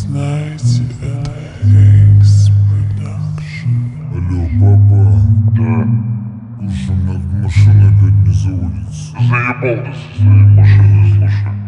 знаете, это X Production. Алло, папа. Да. Слушай, у меня тут машина опять не заводится. Заебал ты со своей машиной,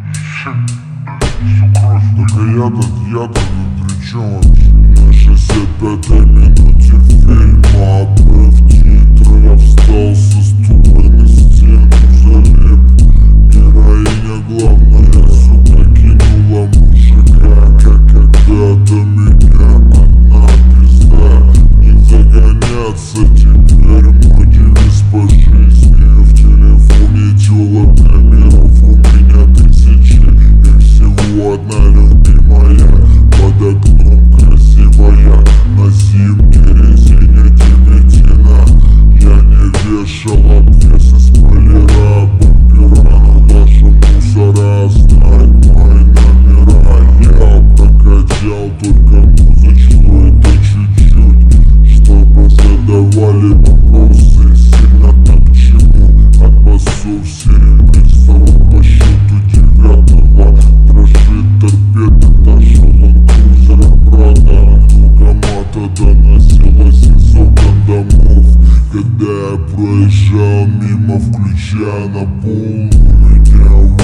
слушай. Так я-то тут при чем вообще? На 65-й минуте фильма обрыв титра. Я встал со стула на стену залип. Героиня главная, сука, кинула мужика. Как когда-то меня одна пизда. Не загоняться теперь мой девиз по жизни. В телефоне тёлок номеров у меня тысячи. И всего одна любимая, под окном красивая. На зимней резине девятина. Я не вешал обвесы спойлера, бампера. Но даже мусора знают мои номера. Я прокачал только музычку, это чуть-чуть, чтобы задавали вопросы сильно так к чему. От басов серебристого по счету 9-го дрожит торпеда, даже ландкрузера брата. Много мата доносилось из окон домов, когда я проезжал мимо, включая на полную. Меня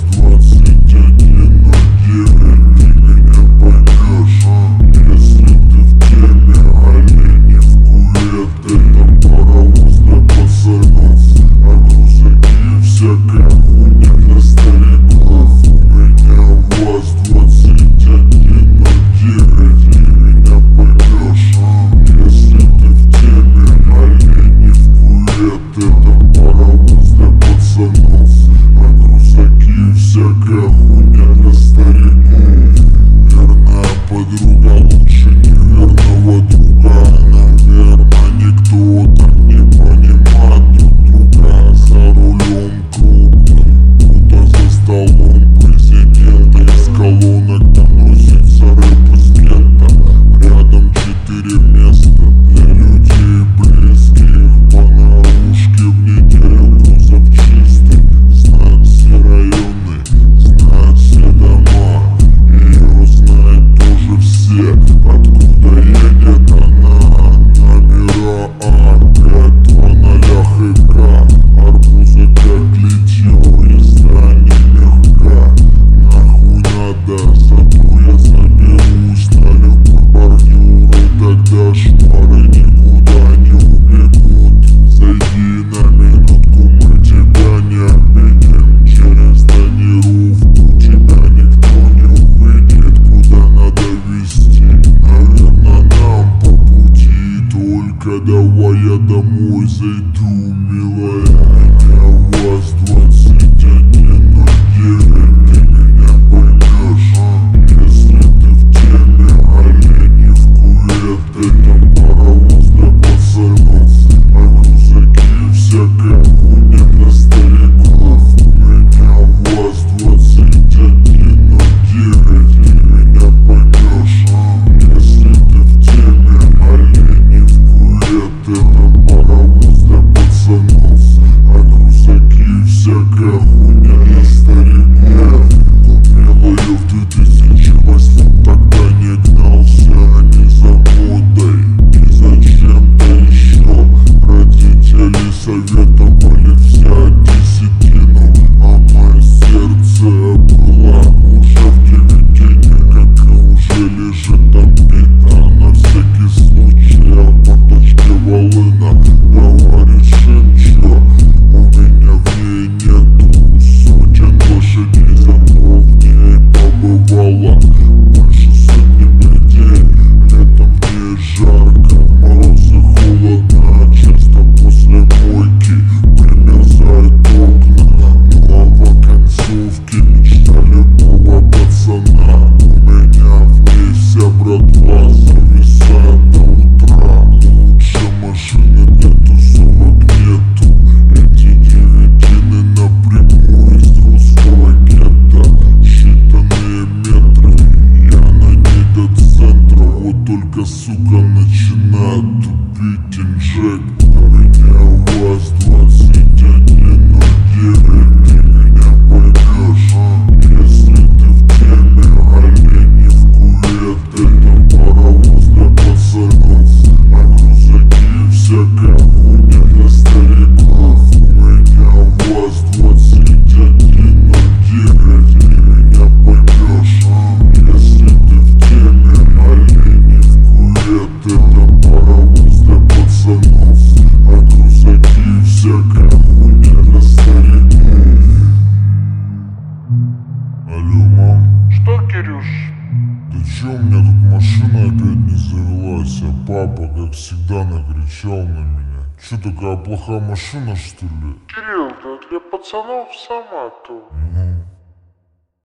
УАЗ-2109, ты меня поймешь, если ты в теме. Оленевку это паровоз для пацанов, а грузаки всякая хуйня для стариков. У меня УАЗ-2109, ты меня поймешь, если ты в теме. Оленевку это паровоз для пацанов, а грузаки всякая хуйня для стариков. Верная подруга лучше неверного друга. Наверное, никто так не понимает друг друга. За рулем круглым, кто-то за столом президента. Из колонок доносится рэп из гетто. Рядом 4 места для людей близких. По наружке в неделю грузов чистый. Знают все районы, знают все дома. Ее знают тоже все. Откуда едет она? Номера А5 на лях и К. Арбузы как летел, езда не легка. Нахуй надо, зато я заберусь на любой бордюр. Тогда шмары никуда не убегут. Зайди на минутку, мы тебя не обидим. Через тонировку тебя никто не увидит. Куда надо везти? Наверное, нам по пути. Только давай я домой зайду, милая. Меня УАЗ-2109, ты меня поймешь, если ты в теме. Оленевку это паровоз для пацанов, а грузаки всякая хуйня для стариков. У меня УАЗ-2109, ты меня поймешь, если ты в теме. Оленевку это паровоз для пацанов, а грузаки всякая хуйня для стариков. Купил ее в 2008, тогда не гнался ни за модой, ни за чем-то еще. Родители советовали взять десятину, а мое сердце было уже в девятине. Как и уже лежит там бита, на всякий случай обмоточки волына. Давай решим, чё у меня в ней нету сотен лошадей, зато в ней побывало больше сотни людей. Летом в ней жарко, в морозы холодно, часто после мойки примерзают окна. Ну а в оконцовке мечта любого пацана. У меня в ней вся братва зависает до утра. Лучше машины для тусовок нету. Эти девятины напрямую из русского гетто. Считанные метры, я на ней до центра. Вот только, сука, начинает тупить инжект. У меня УАЗ-2109, ты меня поймешь, если ты в теме. Оленевку Папа, как всегда, накричал на меня. Чё, такая плохая машина, что ли? Кирилл, да для пацанов сама то. Ну,